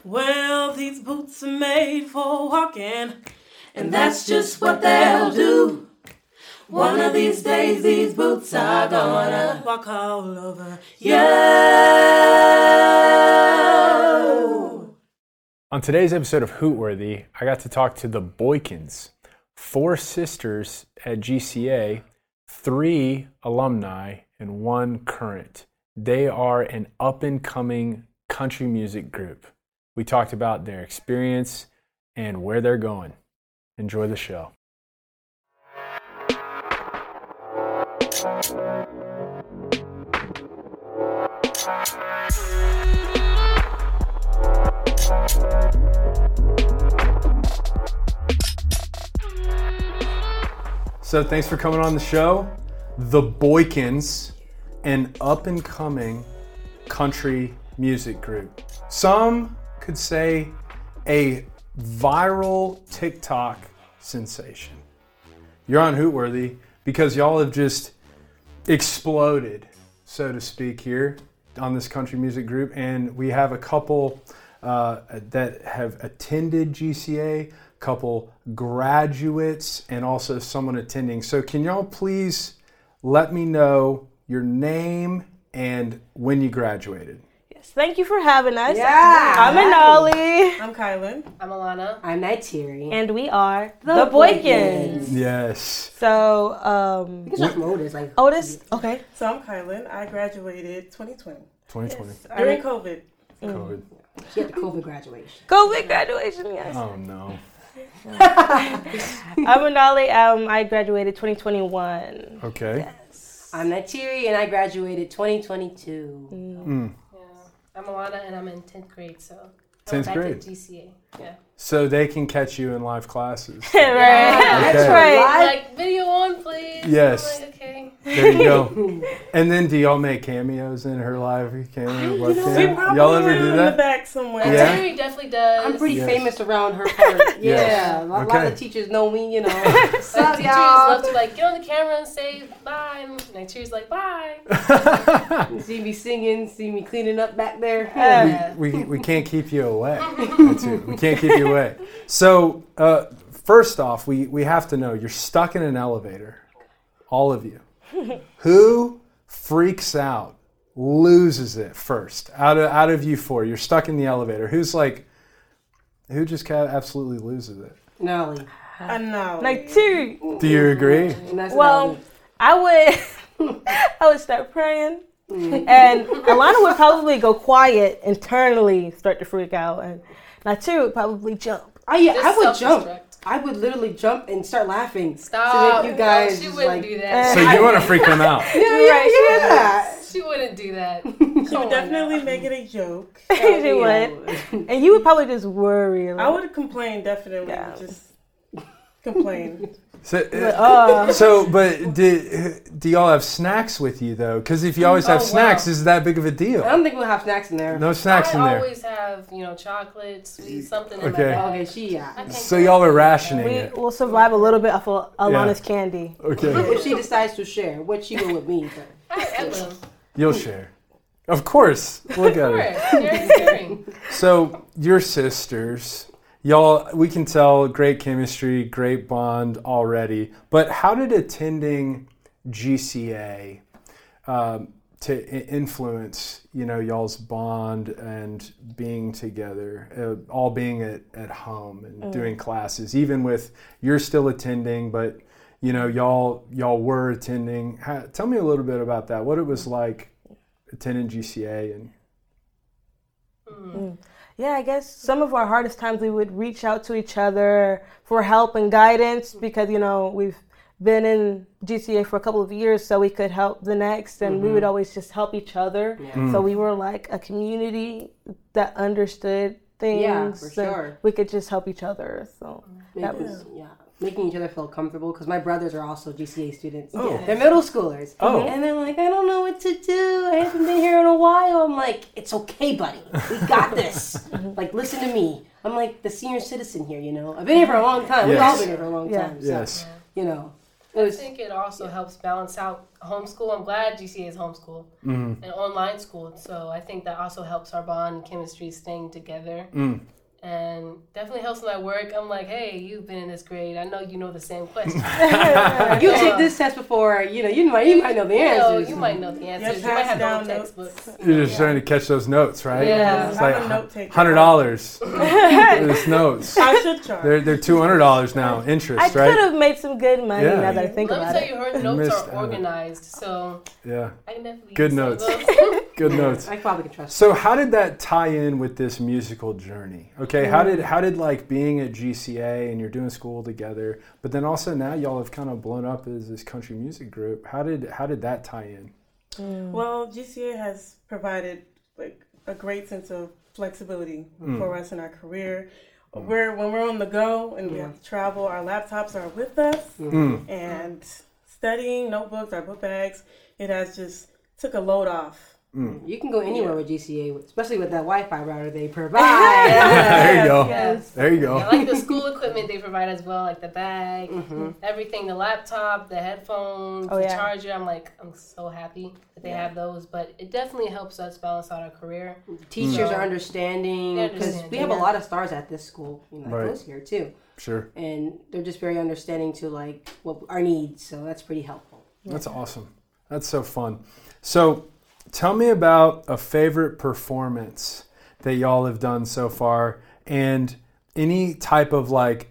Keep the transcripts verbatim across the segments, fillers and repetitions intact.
Well, these boots are made for walking, and that's just what they'll do. One of these days, these boots are gonna walk all over you. On today's episode of Hootworthy, I got to talk to the Boykins, four sisters at G C A, three alumni, and one current. They are an up-and-coming country music group. We talked about their experience and where they're going. Enjoy the show. So thanks for coming on the show. The Boykins, an up-and-coming country music group. Some could say a viral TikTok sensation. You're on Hootworthy because y'all have just exploded, so to speak, here on this country music group. And we have a couple uh, that have attended G C A, couple graduates, and also someone attending. So can y'all please let me know your name and when you graduated? Yes, thank you for having us. Yeah. I'm Anali. I'm Kylan. I'm Alana. I'm Naitiri. And we are the, the Boykins. Yes. So, um... You can start from Otis. Like, Otis? Okay. So I'm Kylan. I graduated twenty twenty. twenty twenty. Yes, during COVID. COVID. She had the COVID graduation. COVID graduation, yes. Oh, no. I'm Anali. Um, I graduated twenty twenty-one. Okay. Yes. I'm Naitiri, and I graduated twenty twenty-two. Mm. Mm. Yeah, I'm Alana, and I'm in tenth grade, so tenth back grade. at G C A. Yeah, So they can catch you in live classes. Right. Okay. That's right. like video on, please. Yes. I'm like, okay. There you go. And then do y'all make cameos in her live cameo? We Webcam? probably Y'all ever do do in the that? back somewhere. Yeah. Terry definitely does. I'm pretty Yes. famous around her part. Yeah. Yes. A lot, Okay. lot of teachers know me, you know. Like, What's up, teachers y'all? love to like get on the camera and say bye, and Nigeria's like bye. You see me singing, see me cleaning up back there. Yeah. we we can't keep you away. That's it. We can't keep you away. So uh, first off, we, we have to know, you're stuck in an elevator, all of you. Who freaks out, loses it first? Out of out of you four, you're stuck in the elevator. Who's like, who just ca- absolutely loses it? Nolly. I know. Like two. Do you agree? And that's Well, Nolly. I would, I would start praying, and Alana would probably go quiet internally, start to freak out, and Natu would probably jump. I, yeah, Just I would jump. self-destruct. I would literally jump and start laughing. Stop. To make you guys No, she just wouldn't like, do that. So you want to freak them out? Yeah, yeah, Right, yeah. She wouldn't do that. She Come would on definitely now. make it a joke. She would, and you would probably just worry. A I little. would complain, definitely. Yeah. Just complain. So, But, uh, so, but do, do y'all have snacks with you though? Because if you always have Oh, snacks, wow. is that big of a deal? I don't think we'll have snacks in there. No snacks I in there. always have, you know, chocolate, sweet, something in Okay. my bag. Okay, she, yeah. I can't So go y'all are wrong. rationing we it. will survive a little bit off of Alana's candy. Okay. If she decides to share, what she go with me. But I, I will. You'll share. Of course. Look at Of her. course. You're sharing. So, your sisters, y'all, we can tell great chemistry, great bond already. But how did attending G C A um, to I- influence, you know, y'all's bond and being together, uh, all being at, at home and Mm. doing classes, even with you're still attending, but you know, y'all y'all were attending. How, tell me a little bit about that. What it was like attending G C A and Mm. Yeah, I guess some of our hardest times we would reach out to each other for help and guidance because, you know, we've been in G C A for a couple of years so we could help the next and we would always just help each other. Yeah. So we were like a community that understood things. Yeah, for and sure. we could just help each other. So that Make- was yeah, making each other feel comfortable because my brothers are also G C A students. Oh. They're middle schoolers. Oh. And they're like, I don't know what to do. I haven't been here in a while. I'm like, it's okay, buddy. We got this. Like, listen to me. I'm like the senior citizen here, you know. I've been here for a long time. We've Yes. all been here for a long Yeah. time. So, yes. you know. It I was, think it also helps balance out homeschool. I'm glad G C A is homeschool Mm. and online school. So I think that also helps our bond and chemistry staying together. Mm. And definitely helps my work. I'm like, hey, you've been in this grade. I know you know the same question. you take this test before, you know, you might you might know the You know, answers. you might know the answers. Yeah, You might have pass old down textbooks. You're just trying to catch those notes, right? Yeah. It's I'm like a note taker. hundred dollars. It's notes. I should charge. They're they're two hundred dollars now, interest, I could right? have made some good money Yeah. now that I think Let me about tell it. you, her notes missed are out. organized. So Yeah, I can definitely Good use some notes. of those. good notes. I probably can trust. So how did that tie in with this musical journey? Okay, how did how did like being at G C A and you're doing school together, but then also now y'all have kind of blown up as this country music group. How did how did that tie in? Well, G C A has provided like a great sense of flexibility Mm. for us in our career. We're when we're on the go and we have to travel, our laptops are with us, Mm. and studying notebooks, our book bags, it has just took a load off. You can go anywhere with G C A, especially with that Wi-Fi router they provide. There you go. Yes. There you go. I like the school equipment they provide as well, like the bag, Mm-hmm. everything, the laptop, the headphones, Oh, the yeah. charger. I'm like, I'm so happy that they have those. But it definitely helps us balance out our career. Teachers So- are understanding They because understand, we have a yeah. lot of stars at this school. You know, Right. goes here too, Sure. and they're just very understanding to like what our needs. So that's pretty helpful. That's awesome. That's so fun. So tell me about a favorite performance that y'all have done so far and any type of like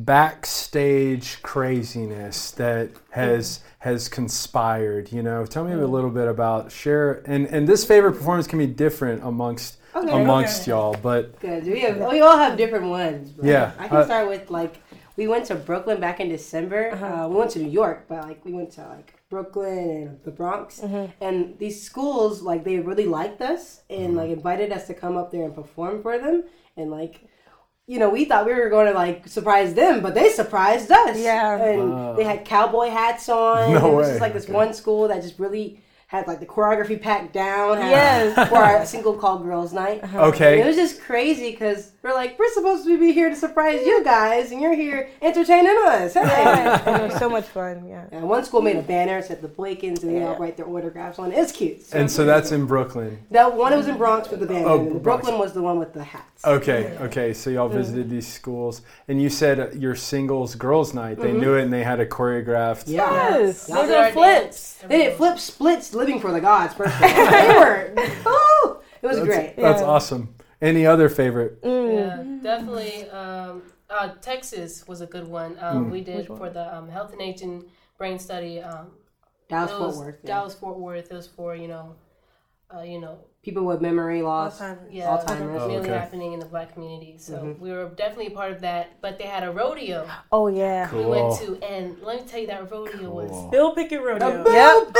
backstage craziness that has has conspired, you know. Tell me a little bit about share and and this favorite performance can be different amongst Okay. amongst Okay. y'all, but Good. We have we all have different ones. but Yeah. I can Uh, start with like we went to Brooklyn back in December. uh we went to New York, but like we went to like Brooklyn and the Bronx, and these schools like they really liked us and like invited us to come up there and perform for them, and like. You know, we thought we were going to like surprise them, but they surprised us. Yeah. and Wow. they had cowboy hats on. No it was way. just like this Okay. one school that just really had like the choreography packed down. Had, Yes. for our single called Girls Night. And it okay. was just crazy because we're like, we're supposed to be here to surprise you guys, and you're here entertaining us. Hey. Yeah, it was so much fun. Yeah. And one school made a banner, said the Boykins, and they all write their autographs on it. It's cute. So And so that's in Brooklyn. that one was in Bronx with the banner, Oh, and the Bronx. Brooklyn was the one with the hats. Okay, okay. So y'all visited these schools, and you said uh, your singles girls' night. They knew it, and they had a choreographed. Yeah. Yes. Yeah. They Did our did flips. dance, They did flip splits, living for the gods. First of all. They were. Woo! It was That's, great. that's Yeah. awesome. Any other favorite? Yeah, definitely. Um, uh, Texas was a good one. Um, Mm. We did for the um, Health and Aging Brain Study. Um, Dallas it Fort was Worth. yeah. Dallas Fort Worth. It was for you know, uh, you know, People with memory loss. Alzheimer's. yeah, Alzheimer's. Oh, really okay. happening in the Black community. So Mm-hmm. we were definitely a part of that. But they had a rodeo Oh yeah. we Cool. went to, and let me tell you, that rodeo was. Cool. Bill Pickett Rodeo. Yep.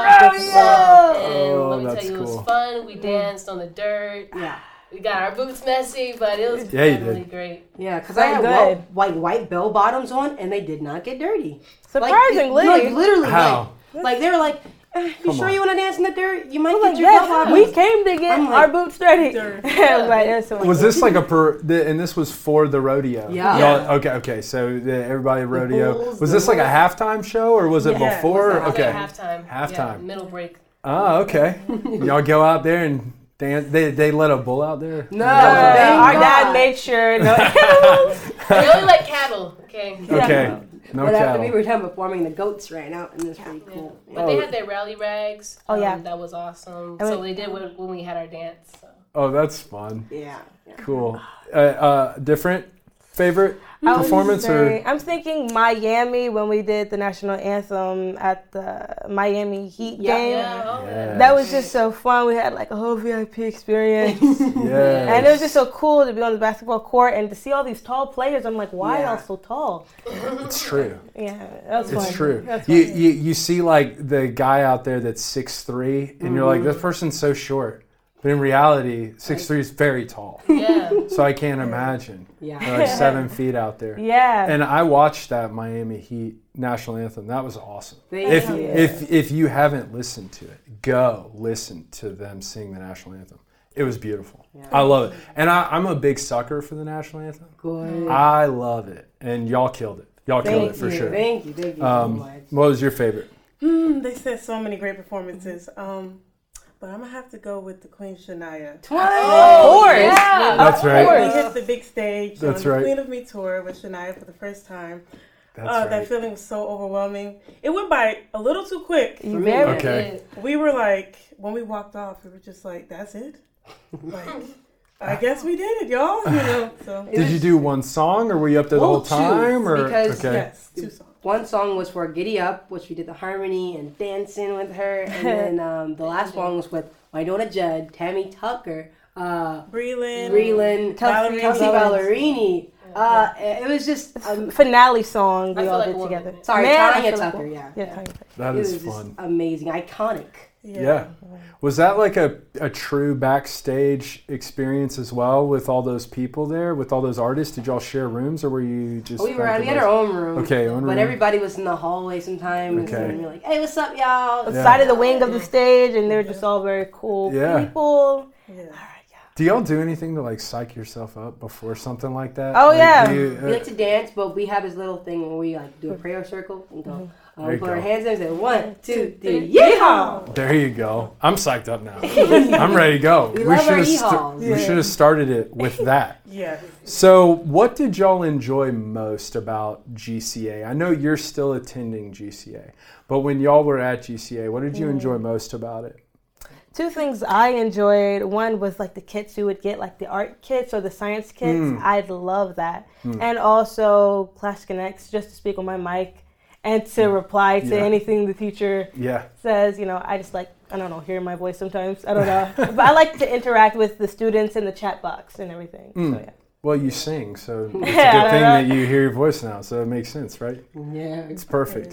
awesome. And Oh, let me that's tell you, it cool. was fun. We danced on the dirt. Yeah. We got our boots messy, but it was Yeah, you definitely did. great. Yeah, because I had Sound white, good. white white bell bottoms on, and they did not get dirty. Surprisingly. like, like literally, How? Like, like they were like, eh, "You Come sure on. you want to dance in the dirt? You might I'm get like, your bell bottoms." yes, we came to get I'm like, our boots dirty. Dirty. Like, that's so Was this like a per? The, and this was for the rodeo. Yeah. Y'all- okay. Okay. So the, everybody rodeo. bulls, Was the this like a bulls. halftime show or was it Yeah, it was before? a It was Okay. at halftime. Halftime. Yeah, middle break. Oh, okay. Y'all go out there and dance. They they let a bull out there. No, Uh, thank our God. dad made sure no animals. They only like cattle, okay? Okay. No But after we cattle. were done performing, the goats ran out, and it was pretty Yeah. cool. But they had their rally rags. Oh, yeah. Um, that was awesome. And So we- they did when, when we had our dance. So. Oh, that's fun. Yeah. yeah. Cool. Uh, uh, different favorite I would performance say- or I'm thinking Miami when we did the national anthem at the Miami Heat Yeah. game. Yeah, oh, yeah. Yeah. That was just so fun. We had like a whole V I P experience. yeah. And it was just so cool to be on the basketball court and to see all these tall players. I'm like, why Yeah. y'all so tall? It's true. Yeah, that was fun. It's true. That's You, fun. you you see like the guy out there that's six three, and you're like, this person's so short. But in reality, six three is very tall. Yeah. So I can't imagine. Yeah. They're like seven feet out there. Yeah. And I watched that Miami Heat national anthem. That was awesome. Thank If you. if if you haven't listened to it, go listen to them sing the national anthem. It was beautiful. I love it. And I, I'm a big sucker for the national anthem. Good. I love it. And y'all killed it. Y'all killed Thank it for you, sure. Thank you, thank you Um, so much. what was your favorite? Hmm, they said so many great performances. Um, but I'm gonna have to go with the Queen Shania. Of course. Yeah. That's right. When we hit the big stage That's on the right. Queen of Me tour with Shania for the first time. That's uh, right. That feeling was so overwhelming. It went by a little too quick. You me, very Okay. We were like, when we walked off, we were just like, that's it? Like, I guess we did it, y'all. You know, so. Did you do one song, or were you up there the Well, whole time? two, Or because- okay. Yes, two songs. One song was for Giddy Up, which we did the harmony and dancing with her. And then um, the last one was with Wynonna Judd, Tammy Tucker, uh, Breland. Breland, Kelsey Kelsey Ballerini. Uh, it was just, um, finale song we I feel all like did a woman. together. sorry, Man, I Tanya feel like Tucker, one. yeah. Yeah, Tanya Tucker. That It was is just fun. amazing, iconic. Yeah. Was that like a, a true backstage experience as well with all those people there, with all those artists? Did y'all share rooms, or were you just? We were like we the had our most- own room. Okay, own But room. everybody was in the hallway sometimes. Okay. And we were like, hey, what's up, y'all? The Yeah. side of the wing of the stage, and they're just all very cool Yeah. people. Yeah. Do y'all do anything to like psych yourself up before something like that? Oh, Like, yeah. do you- We like to dance, but we have this little thing where we like do a prayer circle and go. Um, There you put our go. hands in and say one, two, three, yeehaw! There you go. I'm psyched up now. I'm ready to go. We love our have sta- yeehaws. we should have started it with that. Yeah. So, what did y'all enjoy most about G C A? I know you're still attending G C A, but when y'all were at G C A, what did you enjoy most about it? Two things I enjoyed. One was like the kits you would get, like the art kits or the science kits. Mm. I'd love that. And also Class Connects, just to speak on my mic and to reply to Yeah. anything the teacher Yeah. says. You know, I just like, I don't know, hearing my voice sometimes. I don't know. But I like to interact with the students in the chat box and everything. Mm. So, yeah. Well, you sing, so it's a good Yeah, I thing know. that you hear your voice now, so it makes sense, right? Yeah. It's perfect.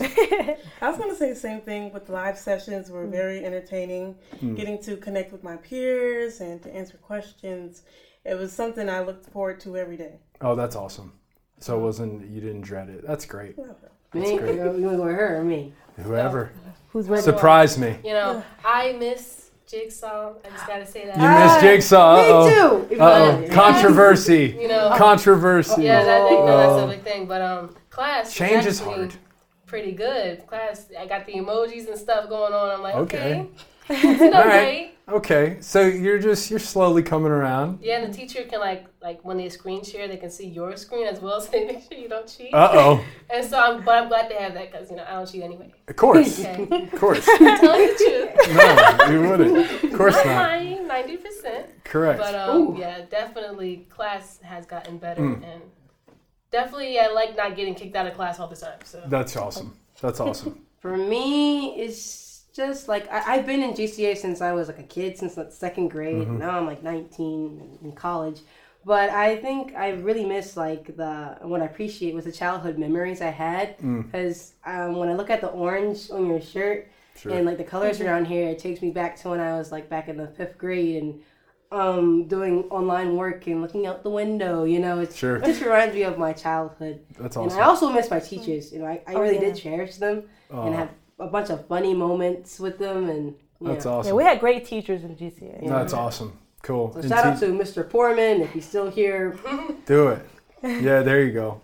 I was going to say the same thing with the live sessions. Were very entertaining. Getting to connect with my peers and to answer questions. It was something I looked forward to every day. Oh, that's awesome. So it wasn't, you didn't dread it. That's great. Me? That's You great. want to go with her or me? Whoever. Who's ready? Surprise me. You know, I miss Jigsaw. I just gotta say that. You missed Jigsaw. Uh-oh. Me too! Even Uh-oh. though- Controversy. You know, Controversy. yeah, that, you know, that's Oh. a big thing. But um, class Change was is actually hard. pretty good. Class, I got the emojis and stuff going on. I'm like, Okay. okay, it's okay. All right. Okay, so you're just you're slowly coming around. Yeah, and the teacher can like like when they screen share, they can see your screen as well, so they make sure you don't cheat. Uh oh. And so I'm, but I'm glad they have that because you know I don't cheat anyway. Of course, Okay, of course. I'm telling you the truth. No, you wouldn't. Of course Not not. lying, ninety percent. Correct. But um, yeah, definitely class has gotten better, Mm. and definitely I like not getting kicked out of class all the time. So That's awesome. That's awesome. For me, it's just like I, I've been in G C A since I was like a kid, since like second grade. Mm-hmm. Now I'm like nineteen in college. But I think I really miss like the what I appreciate was the childhood memories I had because um, when I look at the orange on your shirt Sure. and like the colors around here, it takes me back to when I was like back in the fifth grade and um, doing online work and looking out the window. You know, it's, Sure. it just reminds me of my childhood. That's And awesome. I also miss my teachers. You know, I, I Oh, really yeah. did cherish them Oh, and have a bunch of funny moments with them. And yeah. that's Yeah, awesome. we had great teachers in G C A. That's awesome. Cool. So And shout out te- to Mister Poorman if he's still here. Do it. Yeah, there you go.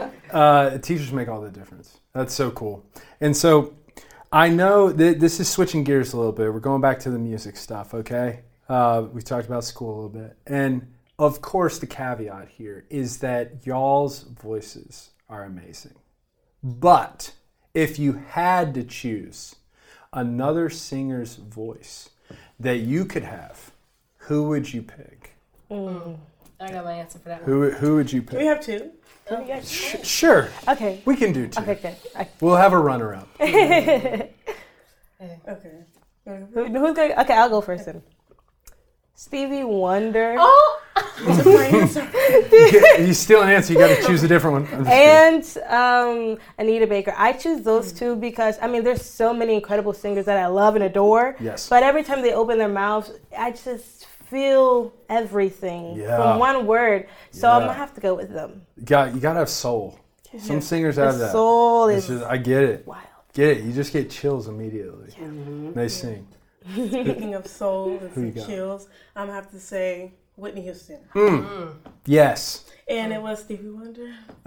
Uh, teachers make all the difference. That's so cool. And so I know that this is switching gears a little bit. We're going back to the music stuff, okay? Uh, we talked about school a little bit. And of course, the caveat here is that y'all's voices are amazing. But if you had to choose another singer's voice that you could have, who would you pick? I got my answer for that one. Who who would you Do we pick? have two? Sh- sure, Okay. we can do two. Okay, good. I, We'll have a runner-up. Okay. who, who's going? Okay, I'll go first then. Stevie Wonder Oh, What's the answer? You steal an answer, you got to choose a different one. I'm just kidding. and um, Anita Baker. I choose those two because I mean, there's so many incredible singers that I love and adore. Yes. But every time they open their mouths, I just feel everything Yeah. from one word. So I'm Yeah. gonna have to go with them. You got you got to have soul. Some singers have The that. soul It's is just- I get it. wild. Get it. You just get chills immediately. Mm-hmm. They sing. Speaking of soul and Who you some got? chills, I'm gonna have to say Whitney Houston. Mm. Yes. And it was Stevie Wonder.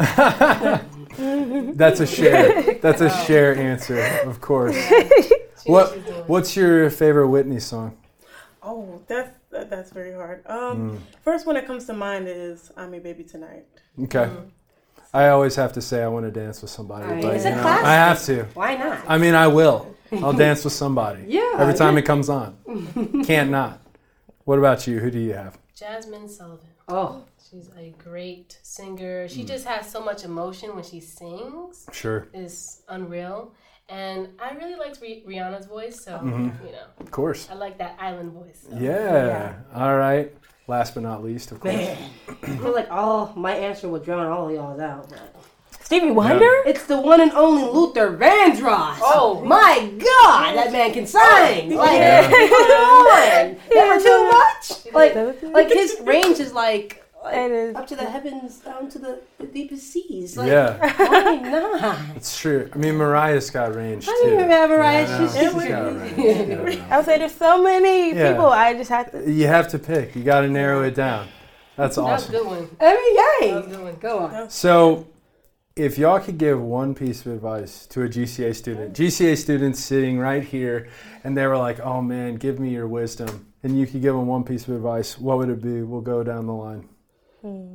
That's a share. That's a share answer, of course. What What's your favorite Whitney song? Oh, that's that, that's very hard. Um, mm. First one that comes to mind is "I'm Your Baby Tonight." Okay. Mm. I always have to say I want to dance with somebody, right. but It's you a know, classic. I have to. Why not? I mean, I will. I'll dance with somebody. Yeah. Every time it comes on. Can't not. What about you? Who do you have? Jasmine Sullivan. Oh. She's a great singer. She mm. just has so much emotion when she sings. Sure. It's unreal. And I really liked Rih- Rihanna's voice, so, mm-hmm. you know. Of course. I like that island voice. So. Yeah. yeah. All right. Last but not least, of course. Man. I feel like all my answer would drown all of y'all's out. But. Stevie Wonder? Yeah. It's the one and only Luther Vandross. Oh. My God, that man can sing. Like, yeah. come on. Never too much. Like, like his range is like... It is. Up to the heavens, down to the, the deepest seas. Like, yeah. why not? It's true. I mean, Mariah's got range, too. I didn't have Mariah. Yeah, no, She's she's she's got range. Yeah, I would say there's so many yeah. people. I just have to. You have to pick. You got to narrow it down. That's That was a awesome. good one. I mean, yay. That was a good one. Go on. So, if y'all could give one piece of advice to a G C A student, G C A student sitting right here, and they were like, oh man, give me your wisdom, and you could give them one piece of advice, what would it be? We'll go down the line. Hmm.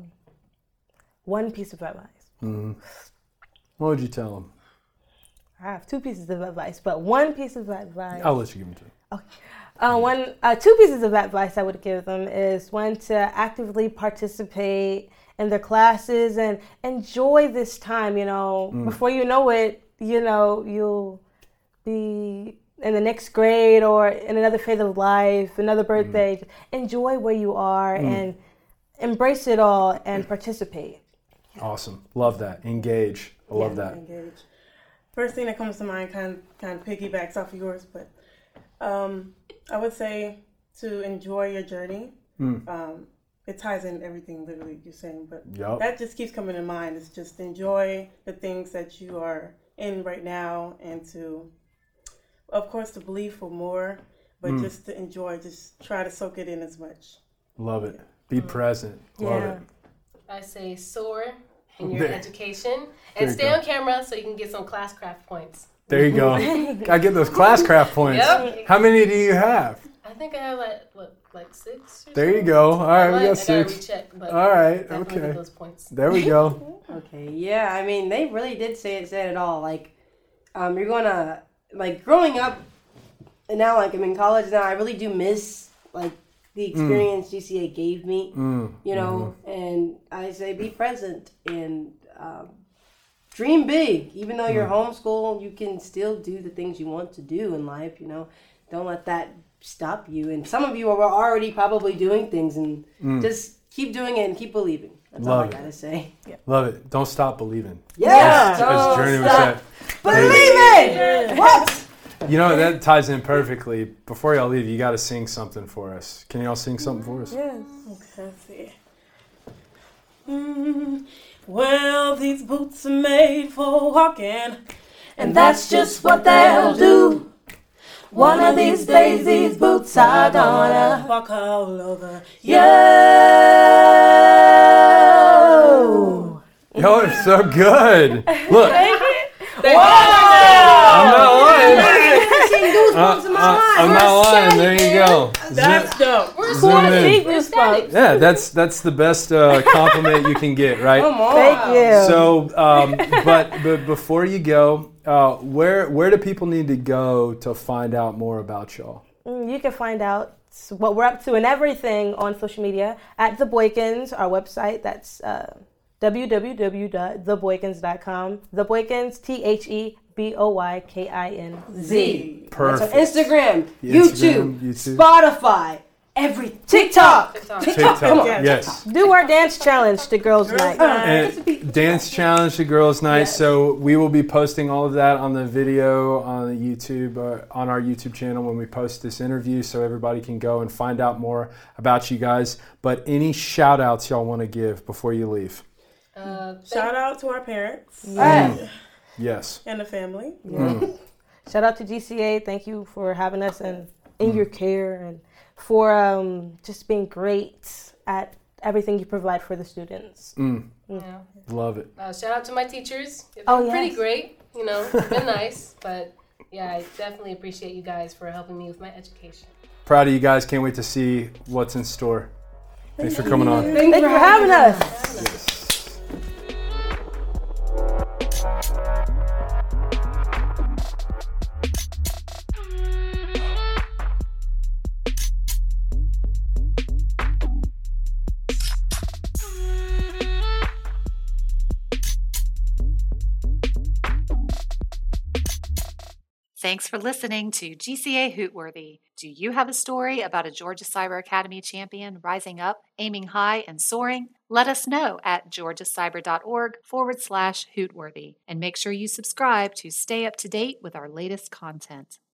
One piece of advice. Mm-hmm. What would you tell them? I have two pieces of advice, but one piece of advice. I'll let you give me two. Okay. Uh, one, uh, two pieces of advice I would give them is one to actively participate in their classes and enjoy this time. You know, mm. before you know it, you know you'll be in the next grade or in another phase of life, another birthday. Mm. Enjoy where you are mm. and embrace it all and participate. Awesome. Love that. Engage. I love yeah, that. Engage. First thing that comes to mind kind of, kind of piggybacks off of yours, but um, I would say to enjoy your journey. Mm. Um, it ties in everything literally you're saying, but yep. that just keeps coming to mind. It's just enjoy the things that you are in right now and to, of course, to believe for more, but mm. just to enjoy, just try to soak it in as much. Love it. Be mm. present. Love yeah. it. I say soar in your there. education and stay on camera so you can get some class craft points. There you go. I get those class craft points. Yep. How many do you have? I think I have like what, like six. Or there so? you go. All right, I we got I six. Recheck, but all right, okay. Get those points. There we go. Okay, yeah. I mean, they really did say it. Said it all. Like, um, you're gonna like growing up, and now like I'm in college now. I really do miss like. the experience mm. G C A gave me, mm. you know, mm-hmm. and I say be present and um, dream big. Even though you're mm. homeschooled, you can still do the things you want to do in life, you know. Don't let that stop you. And some of you are already probably doing things and mm. just keep doing it and keep believing. That's Love all I it. gotta say. Yeah. Love it. Don't stop believing. Yeah. As, as Journey was said. Believing! What? You know, that ties in perfectly. Before y'all leave, you got to sing something for us. Can y'all sing something for us? Yes. Okay, let's see. Mm, well, these boots are made for walking, and that's just what they'll do. One of these days, these boots are gonna walk all over you. Y'all are so good. Look. Wow! I'm not lying. Uh, uh, I'm not lying. There you go. That's dope. We're Zoom in. goosebumps. Yeah, that's that's the best uh, compliment you can get, right? Come on. Thank you. So, um, but but before you go, uh, where where do people need to go to find out more about y'all? You can find out what we're up to and everything on social media at The Boykins, our website. That's uh, w w w dot the boykins dot com. The Boykins, T H E B O Y K I N Z. Perfect. That's on Instagram, Instagram, YouTube, YouTube, Spotify, every TikTok. TikTok. TikTok. TikTok. Come on. Yes. Do our dance challenge to Girls Night. And dance challenge to Girls Night. Yes. So we will be posting all of that on the video on the YouTube, uh, on our YouTube channel when we post this interview, so everybody can go and find out more about you guys. But any shout outs y'all want to give before you leave? Uh, Shout out to our parents. Mm. Yes. And the family. Yeah. Mm. Shout out to G C A. Thank you for having us and in mm. your care and for um, just being great at everything you provide for the students. Mm. Yeah. Love it. Uh, shout out to my teachers. They've been Oh, pretty yes. great. You know, been nice, but yeah, I definitely appreciate you guys for helping me with my education. Proud of you guys. Can't wait to see what's in store. Thanks for coming on. Thanks for having us. Yes. Thanks for listening to G C A Hootworthy. Do you have a story about a Georgia Cyber Academy champion rising up, aiming high, and soaring? Let us know at georgiacyber.org forward slash Hootworthy. And make sure you subscribe to stay up to date with our latest content.